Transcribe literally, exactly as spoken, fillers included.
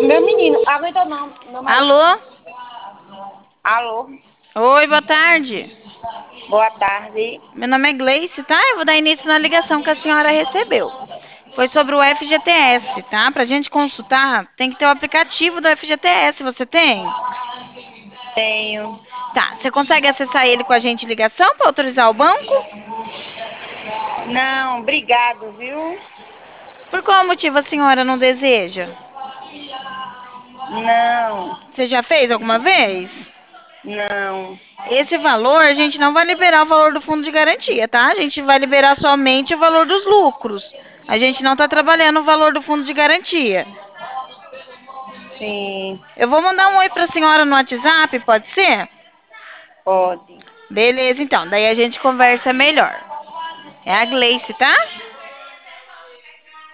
Meu menino, aguentou não, meu marido. Alô? Alô, Oi, boa tarde. boa tarde. Meu nome é Gleice, tá? Eu vou dar início na ligação que a senhora recebeu. Foi sobre o F G T S, tá? Pra gente consultar, tem que ter o aplicativo do F G T S, você tem? Tenho. Tá, você consegue acessar ele com a gente em ligação para autorizar o banco? Não, obrigado, viu? Por qual motivo a senhora não deseja? Não, Você já fez alguma vez? não. Esse valor, a gente não vai liberar o valor do fundo de garantia, tá? A gente vai liberar somente o valor dos lucros. A gente não está trabalhando o valor do fundo de garantia. Sim, Eu vou mandar um oi para a senhora no WhatsApp, pode ser? pode. Beleza, então. Daí a gente conversa melhor. É a Gleice, tá?